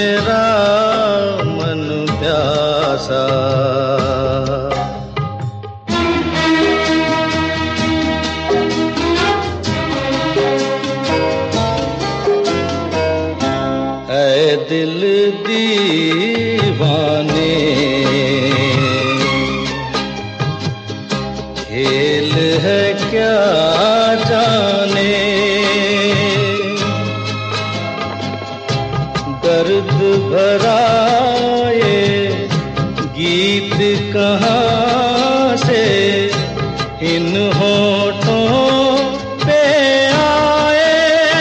मेरा मन प्यासा। ऐ दिल दीवाने, खेल है क्या जाने, दर्द भरा ये गीत कहाँ से इन होठों पे आए।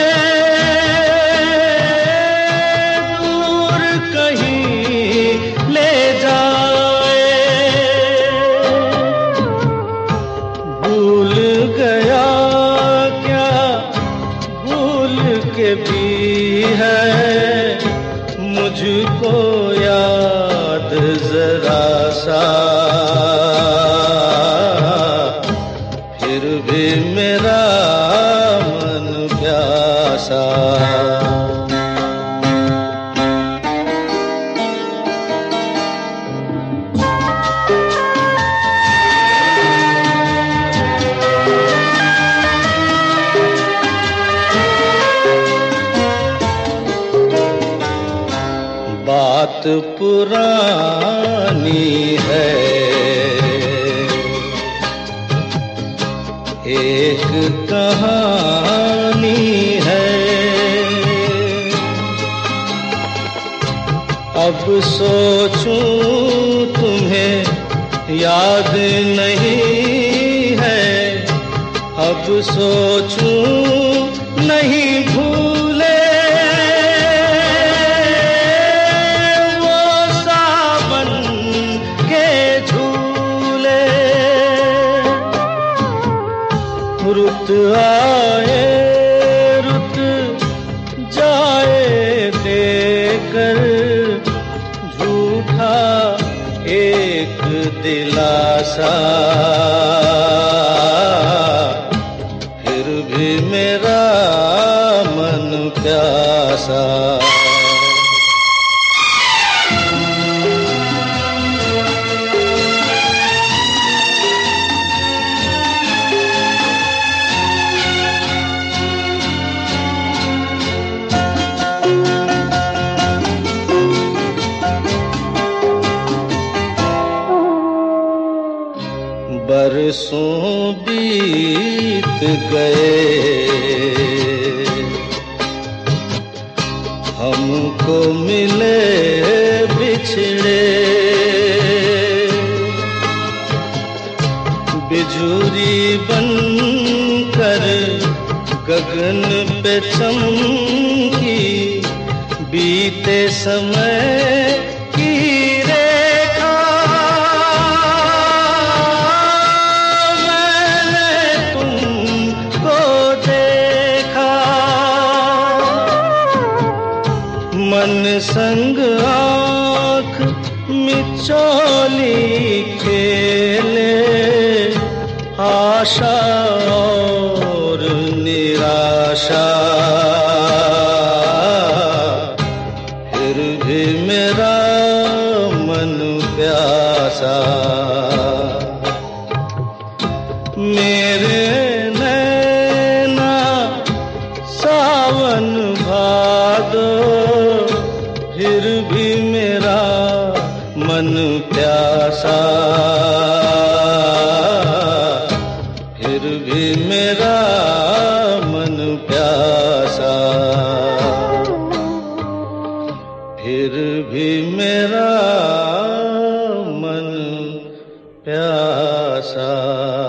दूर कहीं ले जाए, भूल गया क्या भूल के भी है मुझको याद जरा सा। फिर भी मेरा मन प्यासा। बात पुरानी है, एक कहानी है। अब सोचूं तुम्हें याद नहीं है, अब सोचूं नहीं भूले। रुत आए रुत जाए देकर झूठा एक दिलासा। फिर भी मेरा मन प्यासा। बरसों बीत गए, हमको मिले बिछड़े। बिजुरी बनकर गगन पे चमकी, बीते समय की मन संग आँख मिचौली खेले। आशा और निराशा, फिर भी मेरा मन प्यासा। मेरे नैना सावन भादो, फिर भी मेरा मन प्यासा। फिर भी मेरा मन प्यासा। फिर भी मेरा मन प्यासा।